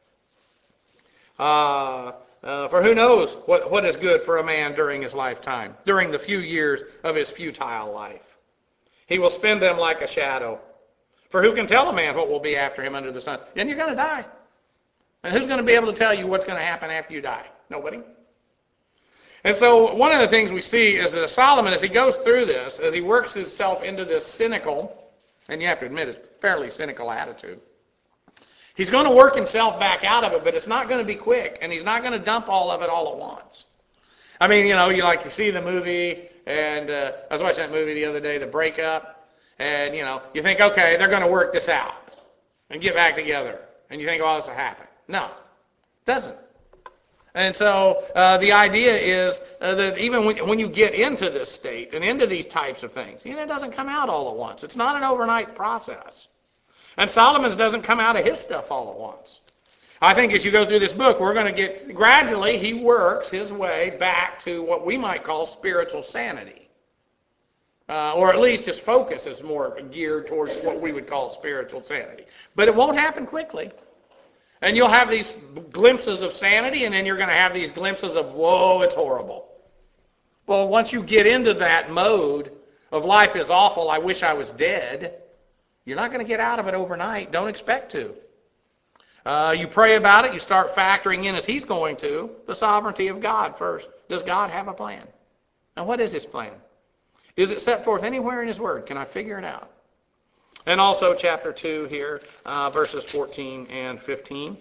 For who knows what is good for a man during his lifetime, during the few years of his futile life. He will spend them like a shadow. For who can tell a man what will be after him under the sun? Then you're going to die. And who's going to be able to tell you what's going to happen after you die? Nobody. And so one of the things we see is that Solomon, as he goes through this, as he works himself into this cynical, and you have to admit it's a fairly cynical attitude, he's going to work himself back out of it, but it's not going to be quick, and he's not going to dump all of it all at once. I mean, you see the movie, and I was watching that movie the other day, The Breakup, and, you think, okay, they're going to work this out and get back together, and you think, oh, this will happen. No, it doesn't. And so the idea is that even when you get into this state and into these types of things, it doesn't come out all at once. It's not an overnight process. And Solomon's doesn't come out of his stuff all at once. I think as you go through this book, we're going to get, gradually, he works his way back to what we might call spiritual sanity. Or at least his focus is more geared towards what we would call spiritual sanity. But it won't happen quickly. And you'll have these glimpses of sanity, and then you're going to have these glimpses of, whoa, it's horrible. Well, once you get into that mode of life is awful, I wish I was dead, you're not going to get out of it overnight. Don't expect to. You pray about it. You start factoring in, as he's going to, the sovereignty of God first. Does God have a plan? And what is his plan? Is it set forth anywhere in his word? Can I figure it out? And also chapter 2 here, verses 14 and 15.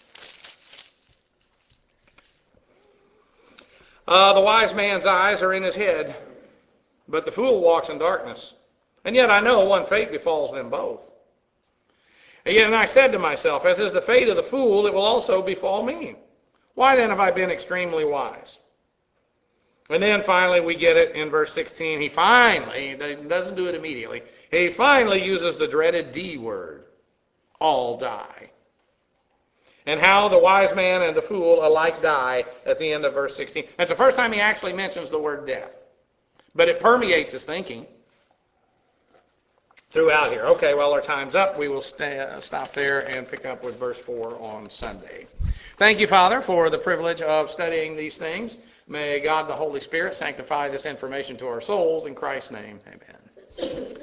The wise man's eyes are in his head, but the fool walks in darkness. And yet I know one fate befalls them both. And I said to myself, as is the fate of the fool, it will also befall me. Why then have I been extremely wise? And then finally we get it in verse 16. He doesn't do it immediately. He finally uses the dreaded D word. All die. And how the wise man and the fool alike die at the end of verse 16. That's the first time he actually mentions the word death. But it permeates his thinking throughout here. Okay, well, our time's up. We will stop there and pick up with verse 4 on Sunday. Thank you, Father, for the privilege of studying these things. May God the Holy Spirit sanctify this information to our souls. In Christ's name, amen.